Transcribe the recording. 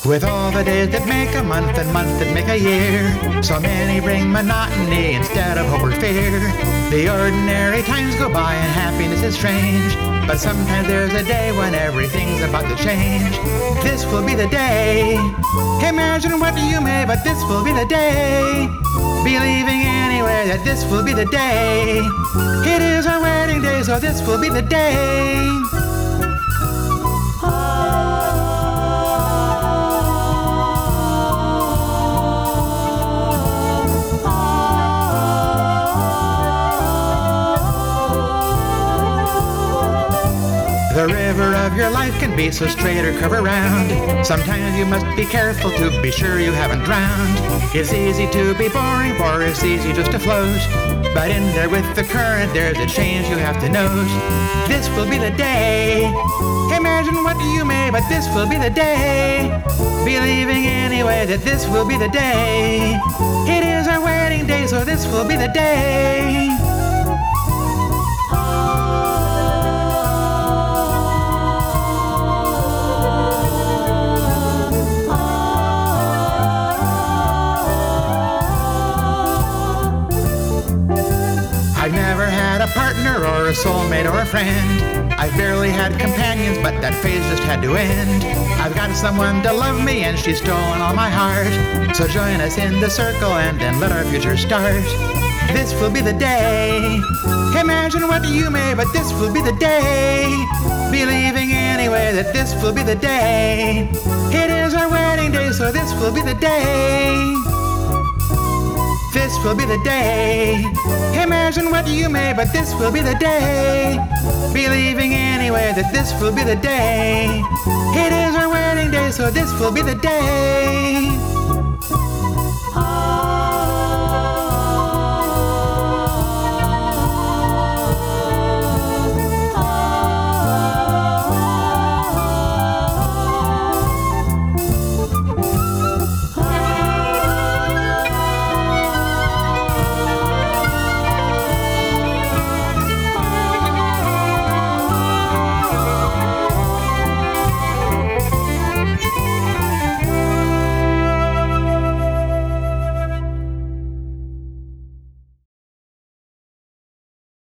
With all the days that make a month and months that make a year, so many bring monotony instead of hope or fear. The ordinary times go by and happiness is strange, but sometimes there's a day when everything's about to change. This will be the day. Imagine what you may, but this will be the day. Believing anyway that this will be the day. It is our wedding day, so this will be the day. The river of your life can be so straight or curve around. Sometimes you must be careful to be sure you haven't drowned. It's easy to be boring, or it's easy just to float. But in there with the current, there's a change you have to note. This will be the day. Imagine what you may, but this will be the day. Believing anyway that this will be the day. It is our wedding day, so this will be the day. I've never had a partner or a soulmate or a friend. I've barely had companions, but that phase just had to end. I've got someone to love me and she's stolen all my heart. So join us in the circle and then let our future start. This will be the day. Imagine what you may, but this will be the day. Believing anyway that this will be the day. It is our wedding day, so this will be the day. This will be the day. Imagine what you may, but this will be the day. Believing anyway that this will be the day. It is our wedding day, so this will be the day.